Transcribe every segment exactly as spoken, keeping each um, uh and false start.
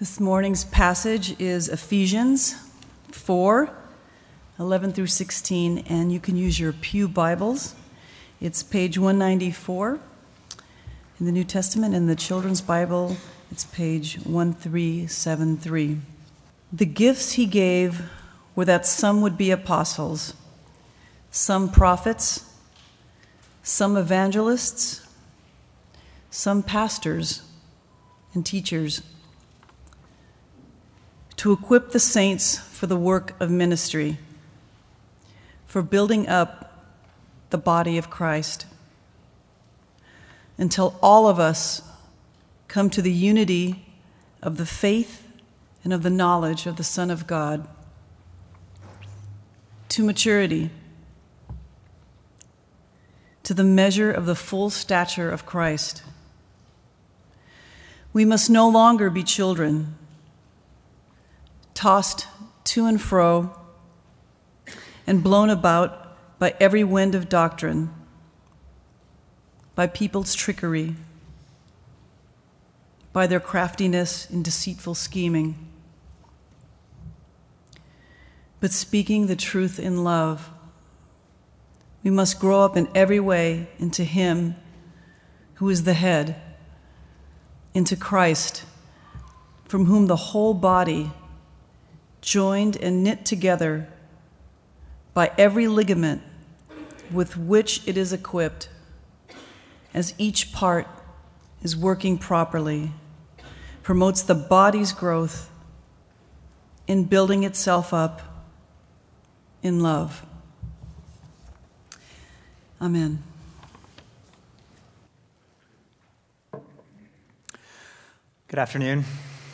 This morning's passage is Ephesians four, eleven through sixteen, and you can use your pew Bibles. It's page one ninety-four in the New Testament. In the Children's Bible, it's page one three seven three. The gifts he gave were that some would be apostles, some prophets, some evangelists, some pastors and teachers, to equip the saints for the work of ministry, for building up the body of Christ, until all of us come to the unity of the faith and of the knowledge of the Son of God, to maturity, to the measure of the full stature of Christ. We must no longer be children, tossed to and fro and blown about by every wind of doctrine, by people's trickery, by their craftiness in deceitful scheming, but speaking the truth in love. We must grow up in every way into Him who is the head, into Christ, from whom the whole body, joined and knit together by every ligament with which it is equipped, as each part is working properly, promotes the body's growth in building itself up in love. Amen. Good afternoon.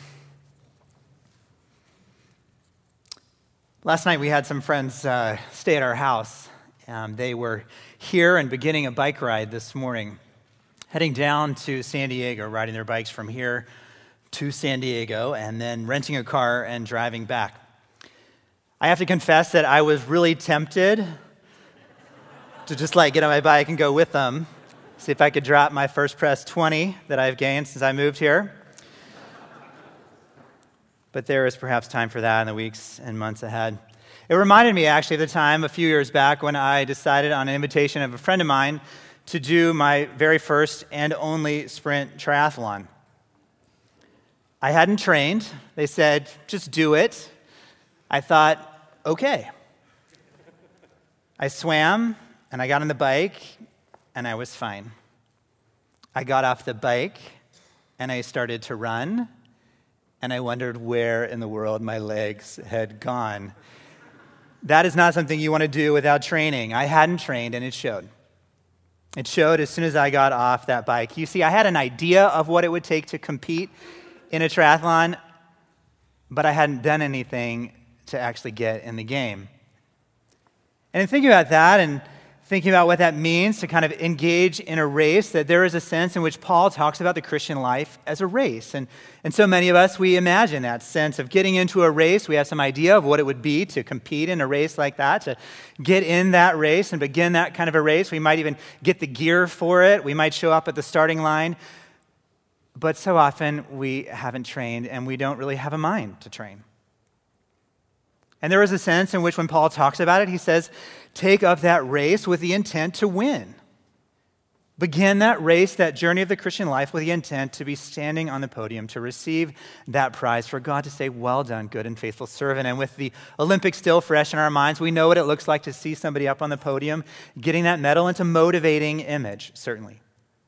Last night we had some friends uh, stay at our house. Um, they were here and beginning a bike ride this morning, heading down to San Diego, riding their bikes from here to San Diego, and then renting a car and driving back. I have to confess that I was really tempted to just like get on my bike and go with them, see if I could drop my first press twenty that I've gained since I moved here. But there is perhaps time for that in the weeks and months ahead. It reminded me actually of the time a few years back when I decided on an invitation of a friend of mine to do my very first and only sprint triathlon. I hadn't trained. They said, just do it. I thought, okay. I swam and I got on the bike and I was fine. I got off the bike and I started to run. And I wondered where in the world my legs had gone. That is not something you want to do without training. I hadn't trained, and it showed. It showed as soon as I got off that bike. You see, I had an idea of what it would take to compete in a triathlon, but I hadn't done anything to actually get in the game. And in thinking about that and thinking about what that means to kind of engage in a race, that there is a sense in which Paul talks about the Christian life as a race. And, and so many of us, we imagine that sense of getting into a race. We have some idea of what it would be to compete in a race like that, to get in that race and begin that kind of a race. We might even get the gear for it. We might show up at the starting line. But so often we haven't trained and we don't really have a mind to train. And there is a sense in which when Paul talks about it, he says, take up that race with the intent to win. Begin that race, that journey of the Christian life with the intent to be standing on the podium to receive that prize, for God to say, well done, good and faithful servant. And with the Olympics still fresh in our minds, we know what it looks like to see somebody up on the podium getting that medal. It's a motivating image, certainly.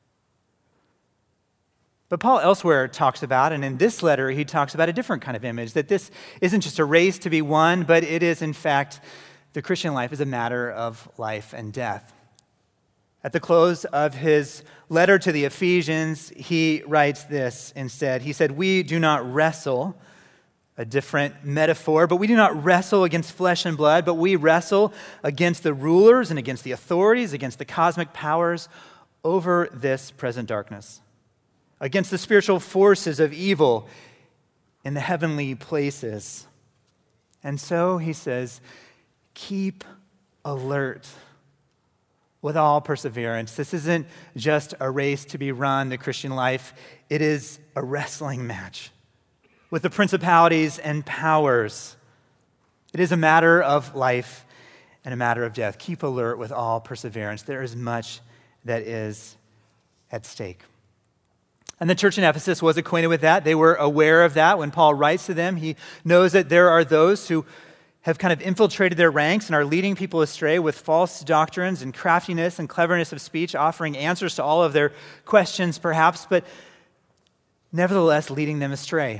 But Paul elsewhere talks about, and in this letter, he talks about a different kind of image, that this isn't just a race to be won, but it is, in fact, the Christian life is a matter of life and death. At the close of his letter to the Ephesians, he writes this instead. He said, we do not wrestle, a different metaphor, but we do not wrestle against flesh and blood, but we wrestle against the rulers and against the authorities, against the cosmic powers over this present darkness, against the spiritual forces of evil in the heavenly places. And so he says, keep alert with all perseverance. This isn't just a race to be run, the Christian life. It is a wrestling match with the principalities and powers. It is a matter of life and a matter of death. Keep alert with all perseverance. There is much that is at stake. And the church in Ephesus was acquainted with that. They were aware of that. When Paul writes to them, he knows that there are those who have kind of infiltrated their ranks and are leading people astray with false doctrines and craftiness and cleverness of speech, offering answers to all of their questions perhaps, but nevertheless leading them astray.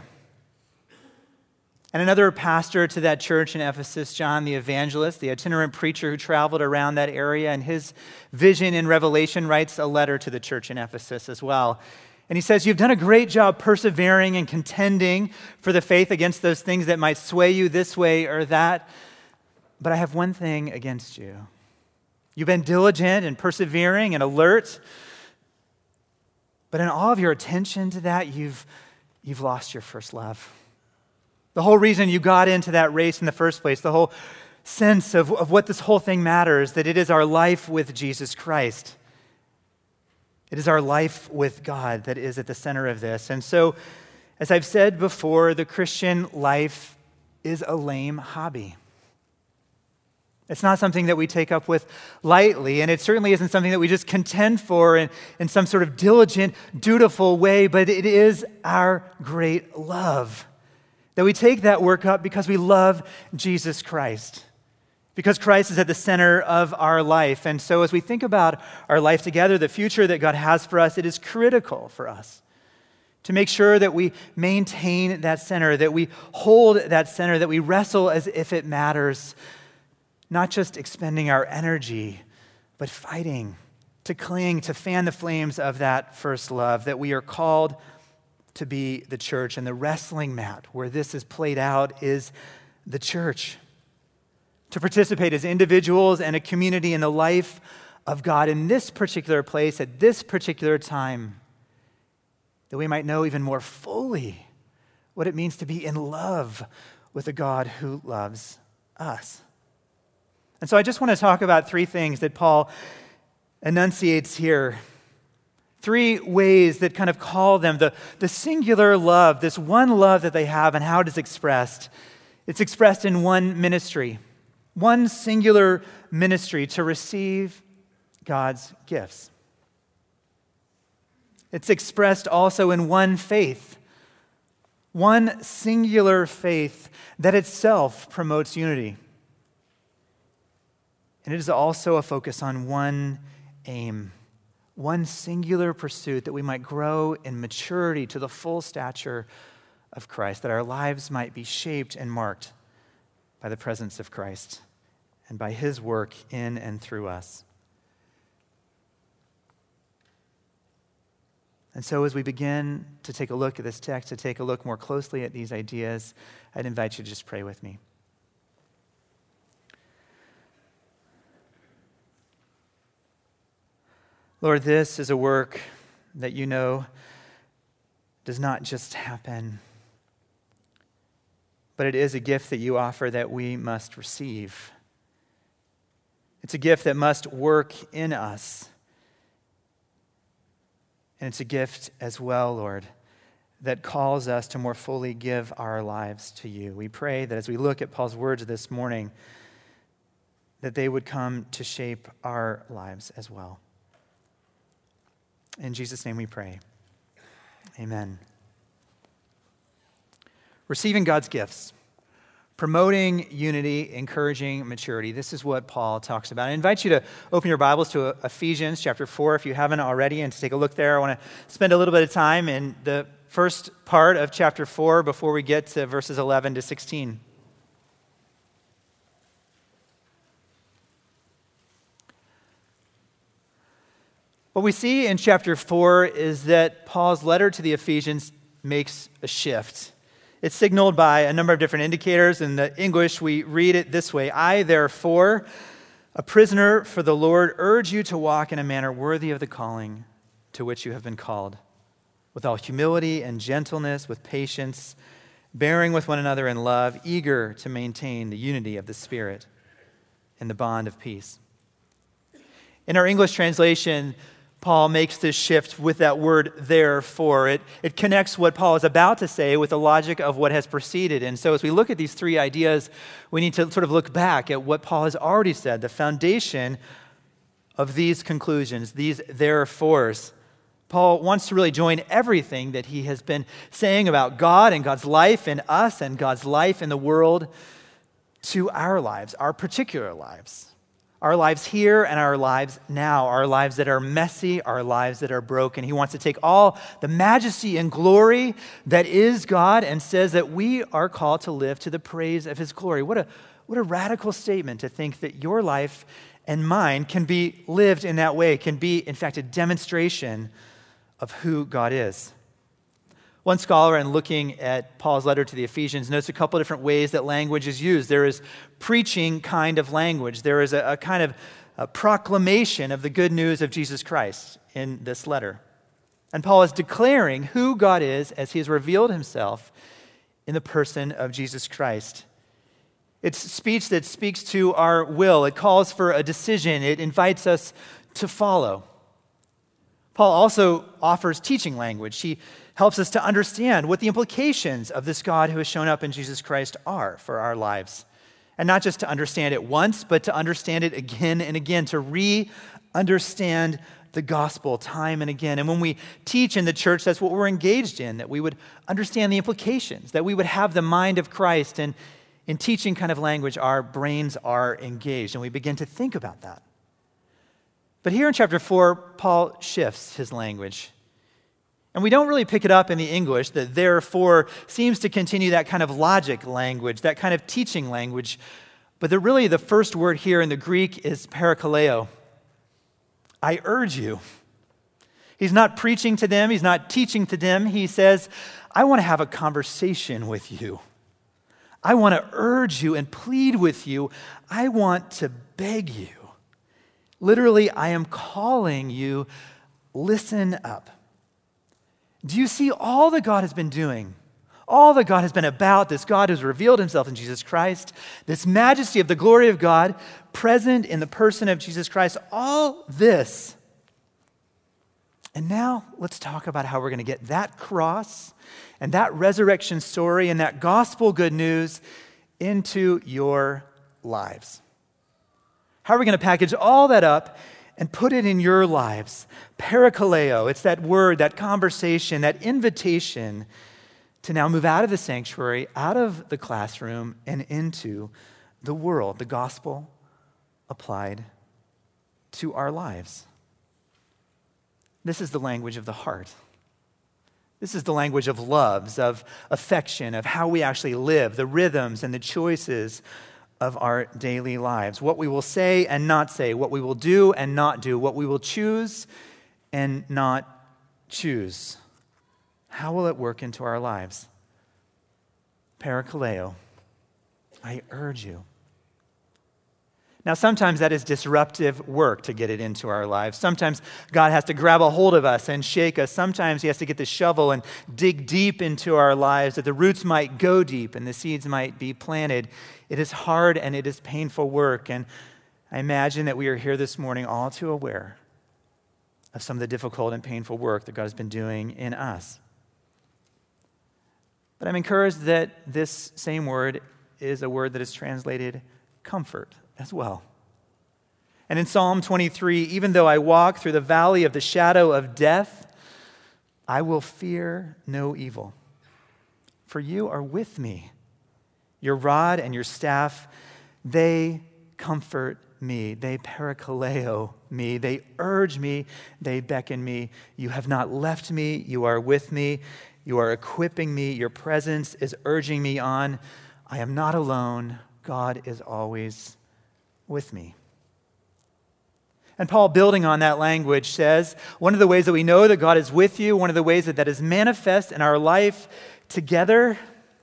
And another pastor to that church in Ephesus, John the Evangelist, the itinerant preacher who traveled around that area, and his vision in Revelation, writes a letter to the church in Ephesus as well. And he says, you've done a great job persevering and contending for the faith against those things that might sway you this way or that. But I have one thing against you. You've been diligent and persevering and alert. But in all of your attention to that, you've, you've lost your first love. The whole reason you got into that race in the first place, the whole sense of, of what this whole thing matters, that it is our life with Jesus Christ. It is our life with God that is at the center of this. And so, as I've said before, the Christian life is a lame hobby. It's not something that we take up with lightly, and it certainly isn't something that we just contend for in, in some sort of diligent, dutiful way, but it is our great love. That we take that work up because we love Jesus Christ. Because Christ is at the center of our life. And so as we think about our life together, the future that God has for us, it is critical for us to make sure that we maintain that center, that we hold that center, that we wrestle as if it matters, not just expending our energy, but fighting to cling, to fan the flames of that first love, that we are called to be the church. And the wrestling mat where this is played out is the church. To participate as individuals and a community in the life of God in this particular place, at this particular time, that we might know even more fully what it means to be in love with a God who loves us. And so I just want to talk about three things that Paul enunciates here. Three ways that kind of call them the, the singular love, this one love that they have, and how it is expressed. It's expressed in one ministry. One singular ministry to receive God's gifts. It's expressed also in one faith, one singular faith that itself promotes unity. And it is also a focus on one aim, one singular pursuit, that we might grow in maturity to the full stature of Christ, that our lives might be shaped and marked by the presence of Christ and by his work in and through us. And so as we begin to take a look at this text, to take a look more closely at these ideas, I'd invite you to just pray with me. Lord, this is a work that you know does not just happen, but it is a gift that you offer that we must receive. It's a gift that must work in us. And it's a gift as well, Lord, that calls us to more fully give our lives to you. We pray that as we look at Paul's words this morning, that they would come to shape our lives as well. In Jesus' name we pray. Amen. Receiving God's gifts, promoting unity, encouraging maturity. This is what Paul talks about. I invite you to open your Bibles to Ephesians chapter four if you haven't already, and to take a look there. I want to spend a little bit of time in the first part of chapter four before we get to verses eleven to sixteen. What we see in chapter four is that Paul's letter to the Ephesians makes a shift. It's signaled by a number of different indicators. In the English, we read it this way: I, therefore, a prisoner for the Lord, urge you to walk in a manner worthy of the calling to which you have been called, with all humility and gentleness, with patience, bearing with one another in love, eager to maintain the unity of the Spirit in the bond of peace. In our English translation, Paul makes this shift with that word therefore. It, it connects what Paul is about to say with the logic of what has preceded. And so as we look at these three ideas, we need to sort of look back at what Paul has already said, the foundation of these conclusions, these therefores. Paul wants to really join everything that he has been saying about God and God's life in us and God's life in the world to our lives, our particular lives. Our lives here and our lives now, our lives that are messy, our lives that are broken. He wants to take all the majesty and glory that is God and says that we are called to live to the praise of his glory. What a, what a radical statement to think that your life and mine can be lived in that way, can be, in fact, a demonstration of who God is. One scholar, in looking at Paul's letter to the Ephesians, notes a couple different ways that language is used. There is preaching kind of language. There is a, a kind of a proclamation of the good news of Jesus Christ in this letter. And Paul is declaring who God is as he has revealed himself in the person of Jesus Christ. It's speech that speaks to our will. It calls for a decision. It invites us to follow. Paul also offers teaching language. He helps us to understand what the implications of this God who has shown up in Jesus Christ are for our lives. And not just to understand it once, but to understand it again and again, to re-understand the gospel time and again. And when we teach in the church, that's what we're engaged in, that we would understand the implications, that we would have the mind of Christ. And in teaching kind of language, our brains are engaged, and we begin to think about that. But here in chapter four, Paul shifts his language. And we don't really pick it up in the English, that therefore seems to continue that kind of logic language, that kind of teaching language. But the, really the first word here in the Greek is parakaleo. I urge you. He's not preaching to them. He's not teaching to them. He says, I want to have a conversation with you. I want to urge you and plead with you. I want to beg you. Literally, I am calling you, listen up. Do you see all that God has been doing? All that God has been about, this God who has revealed himself in Jesus Christ, this majesty of the glory of God present in the person of Jesus Christ, all this. And now let's talk about how we're going to get that cross and that resurrection story and that gospel good news into your lives. How are we going to package all that up and put it in your lives? Parakaleo, it's that word, that conversation, that invitation to now move out of the sanctuary, out of the classroom, and into the world, the gospel applied to our lives. This is the language of the heart. This is the language of loves, of affection, of how we actually live, the rhythms and the choices of our daily lives, what we will say and not say, what we will do and not do, what we will choose and not choose. How will it work into our lives? Parakaleo, I urge you. Now, sometimes that is disruptive work to get it into our lives. Sometimes God has to grab a hold of us and shake us. Sometimes he has to get the shovel and dig deep into our lives that the roots might go deep and the seeds might be planted. It is hard and it is painful work. And I imagine that we are here this morning all too aware of some of the difficult and painful work that God has been doing in us. But I'm encouraged that this same word is a word that is translated comfort as well. And in Psalm twenty-three, even though I walk through the valley of the shadow of death, I will fear no evil. For you are with me. Your rod and your staff, they comfort me. They parakaleo me. They urge me. They beckon me. You have not left me. You are with me. You are equipping me. Your presence is urging me on. I am not alone. God is always with me. And Paul, building on that language, says, one of the ways that we know that God is with you, one of the ways that that is manifest in our life together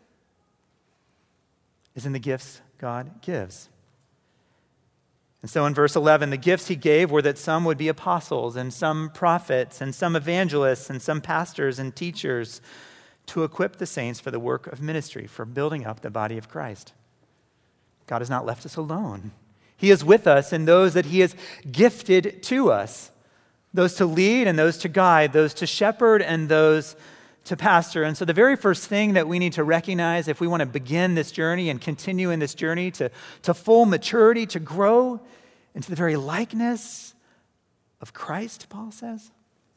is in the gifts God gives. And so in verse eleven, the gifts he gave were that some would be apostles and some prophets and some evangelists and some pastors and teachers to equip the saints for the work of ministry, for building up the body of Christ. God has not left us alone. He is with us in those that he has gifted to us. those to lead and those to guide, those to shepherd and those to pastor. And so the very first thing that we need to recognize if we want to begin this journey and continue in this journey to, to full maturity, to grow into the very likeness of Christ, Paul says,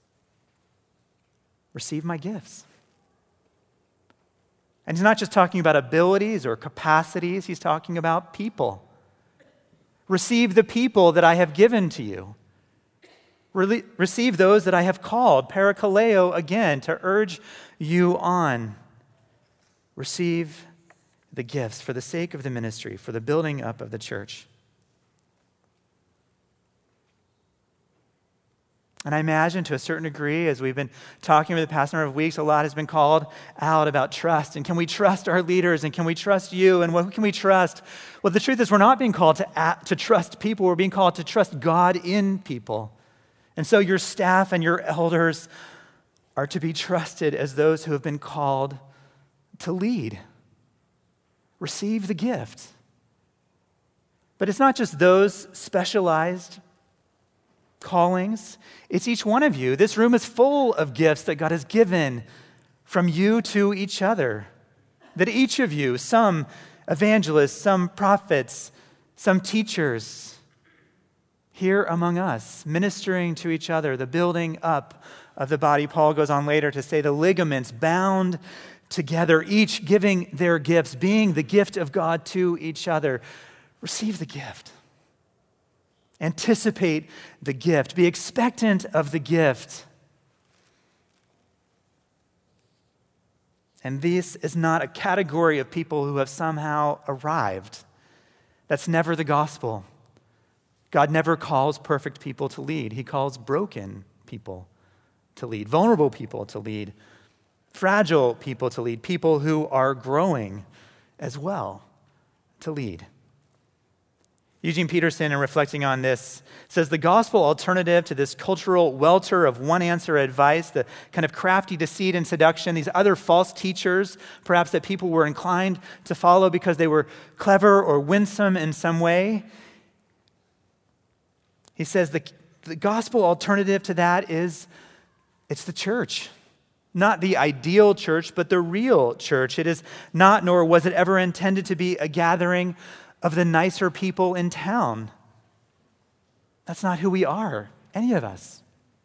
receive my gifts. And he's not just talking about abilities or capacities, he's talking about people. Receive the people that I have given to you. Re- receive those that I have called, parakaleo again, to urge you on. Receive the gifts for the sake of the ministry, for the building up of the church. And I imagine to a certain degree, as we've been talking over the past number of weeks, a lot has been called out about trust. And can we trust our leaders? And can we trust you? And what can we trust? Well, the truth is we're not being called to, to trust people. We're being called to trust God in people. And so your staff and your elders are to be trusted as those who have been called to lead. Receive the gift. But it's not just those specialized callings. It's each one of you. This room is full of gifts that God has given from you to each other. That each of you, some evangelists, some prophets, some teachers, here among us, ministering to each other, the building up of the body. Paul goes on later to say the ligaments bound together, each giving their gifts, being the gift of God to each other. Receive the gift. Anticipate the gift. Be expectant of the gift. And this is not a category of people who have somehow arrived. That's never the gospel. God never calls perfect people to lead. He calls broken people to lead, vulnerable people to lead, fragile people to lead, people who are growing as well to lead. Eugene Peterson, in reflecting on this, says the gospel alternative to this cultural welter of one-answer advice, the kind of crafty deceit and seduction, these other false teachers, perhaps that people were inclined to follow because they were clever or winsome in some way. He says the, the gospel alternative to that is it's the church. Not the ideal church, but the real church. It is not, nor was it ever intended to be a gathering of the nicer people in town. That's not who we are, any of us.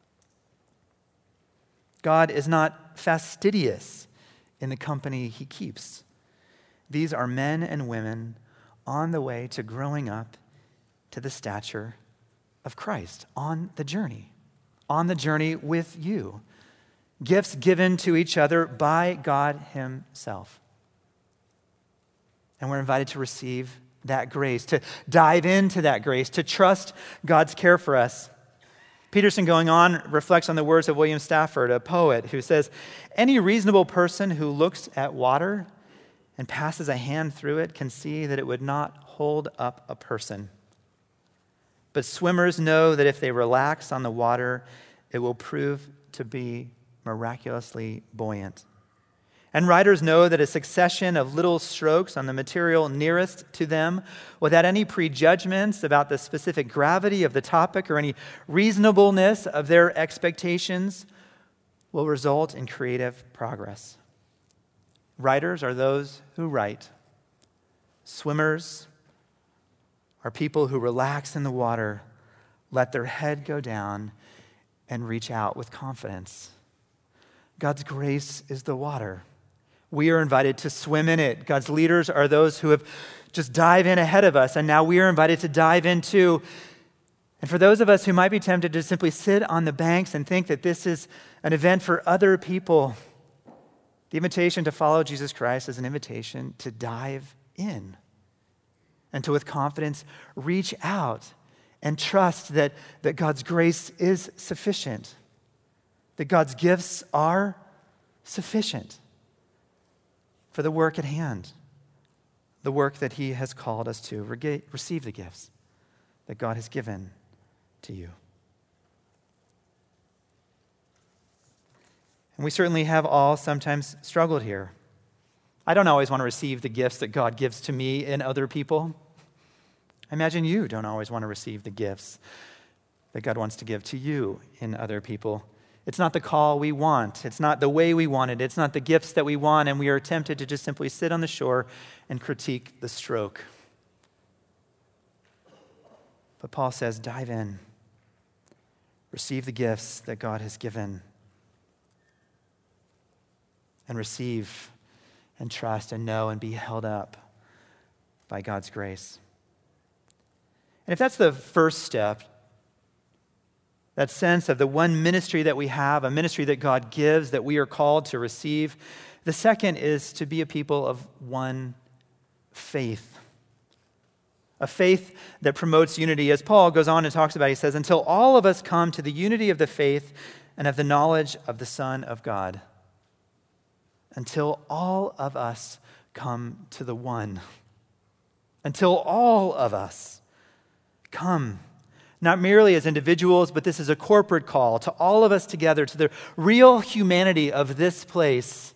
God is not fastidious in the company he keeps. These are men and women on the way to growing up to the stature of Christ, on the journey, on the journey with you. Gifts given to each other by God himself. And we're invited to receive that grace, to dive into that grace, to trust God's care for us. Peterson, going on, reflects on the words of William Stafford, a poet, who says, any reasonable person who looks at water and passes a hand through it can see that it would not hold up a person. But swimmers know that if they relax on the water, it will prove to be miraculously buoyant. And riders know that a succession of little strokes on the material nearest to them, without any prejudgments about the specific gravity of the topic or any reasonableness of their expectations, will result in creative progress. Riders are those who write. Swimmers are people who relax in the water, let their head go down, and reach out with confidence. God's grace is the water. We are invited to swim in it. God's leaders are those who have just dive in ahead of us, and now we are invited to dive in too. And for those of us who might be tempted to simply sit on the banks and think that this is an event for other people, the invitation to follow Jesus Christ is an invitation to dive in and to, with confidence, reach out and trust that, that God's grace is sufficient, that God's gifts are sufficient for the work at hand, the work that he has called us to. Rege- receive the gifts that God has given to you. And we certainly have all sometimes struggled here. I don't always want to receive the gifts that God gives to me and other people. I imagine you don't always want to receive the gifts that God wants to give to you in other people. It's not the call we want. It's not the way we want it. It's not the gifts that we want, and we are tempted to just simply sit on the shore and critique the stroke. But Paul says, dive in. Receive the gifts that God has given. And receive and trust and know and be held up by God's grace. And if that's the first step, that sense of the one ministry that we have, a ministry that God gives, that we are called to receive, the second is to be a people of one faith. A faith that promotes unity. As Paul goes on and talks about, he says, until all of us come to the unity of the faith and of the knowledge of the Son of God. Until all of us come to the one. Until all of us come. Not merely as individuals, but this is a corporate call to all of us together, to the real humanity of this place,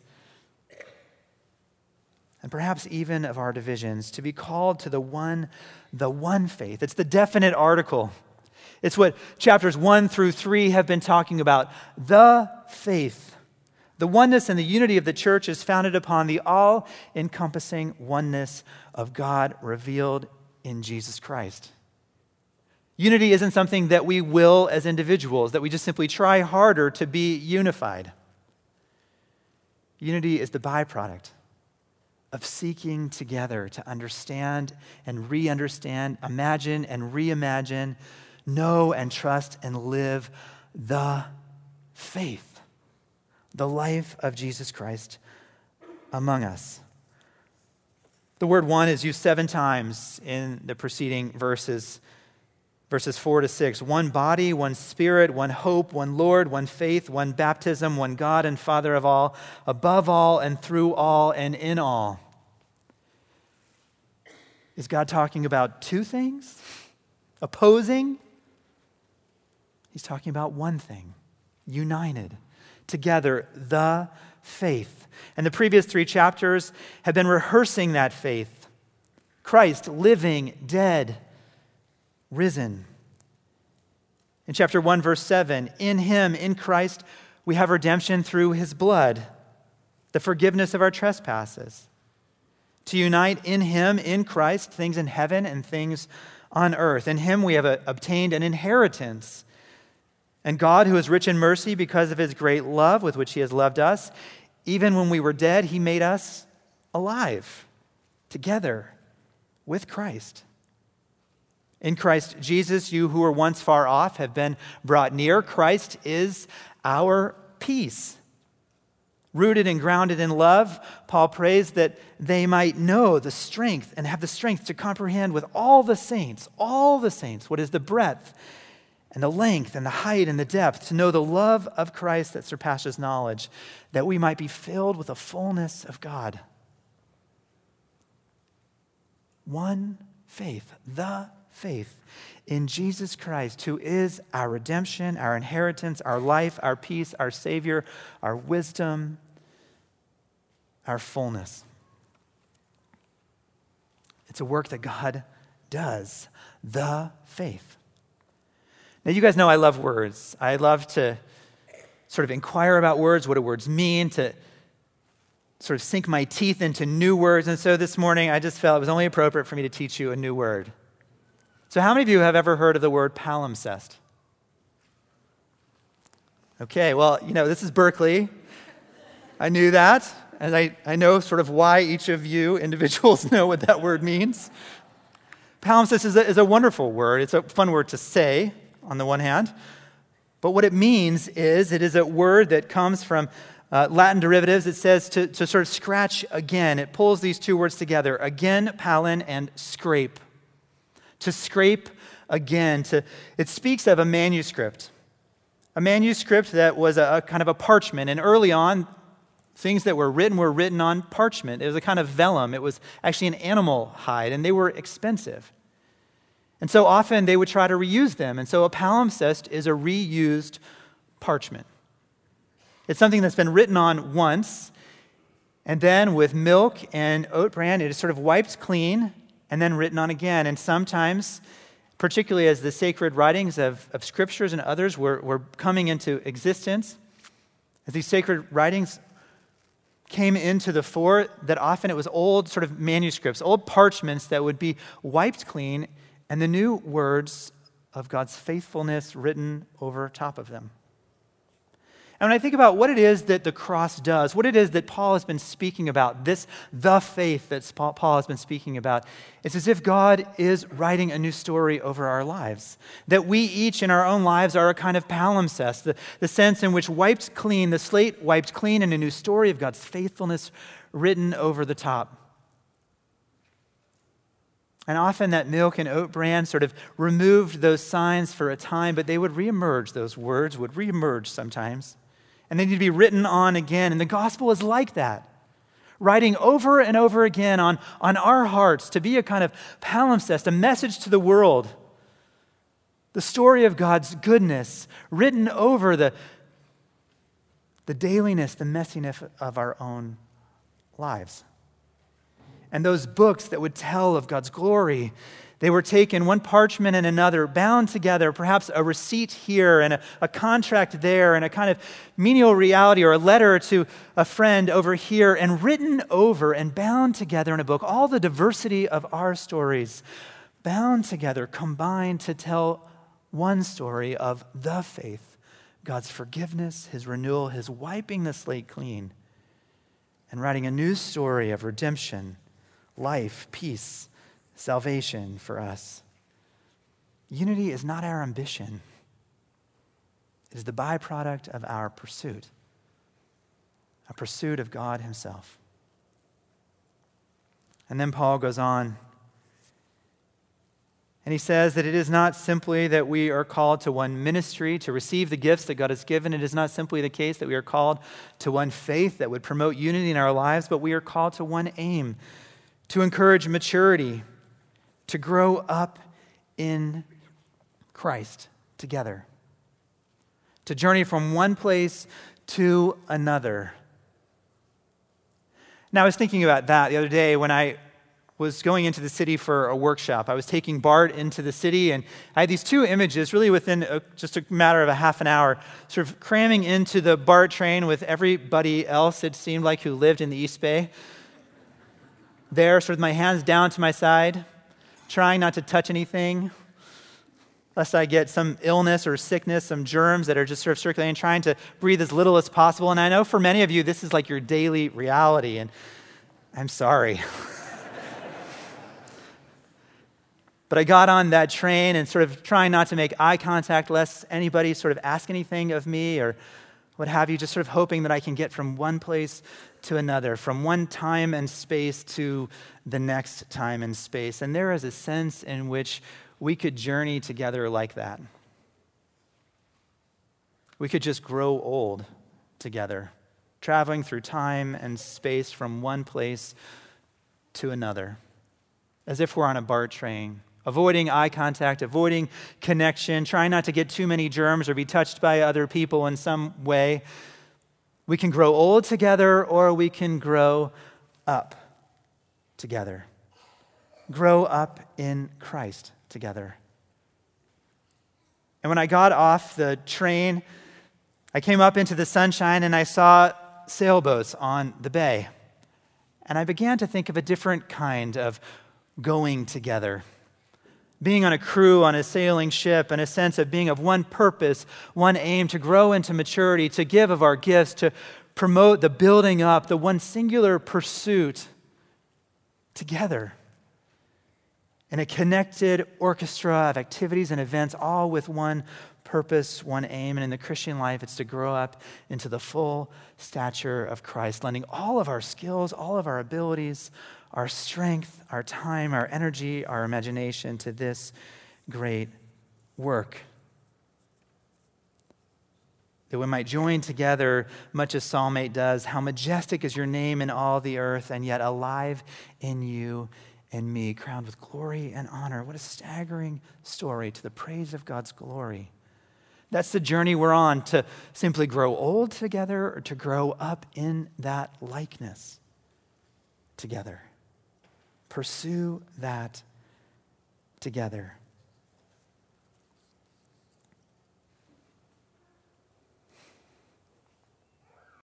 and perhaps even of our divisions, to be called to the one, the one faith. It's the definite article. It's what chapters one through three have been talking about. The faith. The oneness and the unity of the church is founded upon the all-encompassing oneness of God revealed in Jesus Christ. Unity isn't something that we will as individuals, that we just simply try harder to be unified. Unity is the byproduct of seeking together to understand and re-understand, imagine and reimagine, know and trust and live the faith, the life of Jesus Christ among us. The word one is used seven times in the preceding verses. Verses four to six, one body, one spirit, one hope, one Lord, one faith, one baptism, one God and Father of all, above all and through all and in all. Is God talking about two things? Opposing? He's talking about one thing, united, together, the faith. And the previous three chapters have been rehearsing that faith. Christ, living, dead, risen. In chapter one, verse seven, in him, in Christ, we have redemption through his blood, the forgiveness of our trespasses. To unite in him, in Christ, things in heaven and things on earth. In him we have a, obtained an inheritance. And God, who is rich in mercy because of his great love with which he has loved us, even when we were dead, he made us alive together with Christ. In Christ Jesus, you who were once far off have been brought near. Christ is our peace. Rooted and grounded in love, Paul prays that they might know the strength and have the strength to comprehend with all the saints, all the saints, what is the breadth and the length and the height and the depth, to know the love of Christ that surpasses knowledge, that we might be filled with the fullness of God. One faith, the faith in Jesus Christ, who is our redemption, our inheritance, our life, our peace, our Savior, our wisdom, our fullness. It's a work that God does, the faith. Now, you guys know I love words. I love to sort of inquire about words. What do words mean? To sort of sink my teeth into new words. And so this morning, I just felt it was only appropriate for me to teach you a new word. So how many of you have ever heard of the word palimpsest? Okay, well, you know, this is Berkeley. I knew that, and I, I know sort of why each of you individuals know what that word means. Palimpsest is a, is a wonderful word. It's a fun word to say, on the one hand. But what it means is it is a word that comes from uh, Latin derivatives. It says to, to sort of scratch again. It pulls these two words together, again, palin, and scrape. To scrape again. To, it speaks of a manuscript. A manuscript that was a, a kind of a parchment. And early on, things that were written were written on parchment. It was a kind of vellum. It was actually an animal hide, and they were expensive. And so often they would try to reuse them. And so a palimpsest is a reused parchment. It's something that's been written on once, and then with milk and oat bran, it is sort of wiped clean and then written on again. And sometimes particularly as the sacred writings of, of scriptures and others were, were coming into existence, as these sacred writings came into the fore, that often it was old sort of manuscripts, old parchments that would be wiped clean, and the new words of God's faithfulness written over top of them. And when I think about what it is that the cross does, what it is that Paul has been speaking about, this, the faith that Paul has been speaking about, it's as if God is writing a new story over our lives. That we each in our own lives are a kind of palimpsest, the, the sense in which wiped clean, the slate wiped clean, and a new story of God's faithfulness written over the top. And often that milk and oat brand sort of removed those signs for a time, but they would reemerge, those words would reemerge sometimes. And they need to be written on again. And the gospel is like that. Writing over and over again on, on our hearts to be a kind of palimpsest, a message to the world. The story of God's goodness written over the, the dailiness, the messiness of our own lives. And those books that would tell of God's glory, they were taken, one parchment and another, bound together, perhaps a receipt here and a, a contract there and a kind of menial reality or a letter to a friend over here, and written over and bound together in a book. All the diversity of our stories bound together, combined to tell one story of the faith, God's forgiveness, his renewal, his wiping the slate clean, and writing a new story of redemption, life, peace, salvation for us. Unity is not our ambition. It is the byproduct of our pursuit, a pursuit of God himself. And then Paul goes on, and he says that it is not simply that we are called to one ministry to receive the gifts that God has given. It is not simply the case that we are called to one faith that would promote unity in our lives, but we are called to one aim, to encourage maturity, to grow up in Christ together, to journey from one place to another. Now, I was thinking about that the other day when I was going into the city for a workshop. I was taking Bart into the city, and I had these two images really within a, just a matter of a half an hour, sort of cramming into the Bart train with everybody else, it seemed like, who lived in the East Bay. There, sort of my hands down to my side, trying not to touch anything, lest I get some illness or sickness, some germs that are just sort of circulating, trying to breathe as little as possible. And I know for many of you, this is like your daily reality, and I'm sorry. But I got on that train and sort of trying not to make eye contact, lest anybody sort of ask anything of me or what have you, just sort of hoping that I can get from one place to another, from one time and space to the next time and space. And there is a sense in which we could journey together like that. We could just grow old together, traveling through time and space from one place to another, as if we're on a BART train, avoiding eye contact, avoiding connection, trying not to get too many germs or be touched by other people in some way. We can grow old together, or we can grow up together. Grow up in Christ together. And when I got off the train, I came up into the sunshine and I saw sailboats on the bay. And I began to think of a different kind of going together. Being on a crew on a sailing ship, and a sense of being of one purpose, one aim, to grow into maturity, to give of our gifts, to promote the building up, the one singular pursuit together in a connected orchestra of activities and events, all with one purpose, one aim. And in the Christian life, it's to grow up into the full stature of Christ, lending all of our skills, all of our abilities, our strength, our time, our energy, our imagination to this great work. That we might join together, much as Psalm eight does, how majestic is your name in all the earth, and yet alive in you and me, crowned with glory and honor. What a staggering story to the praise of God's glory. That's the journey we're on, to simply grow old together or to grow up in that likeness together. Pursue that together.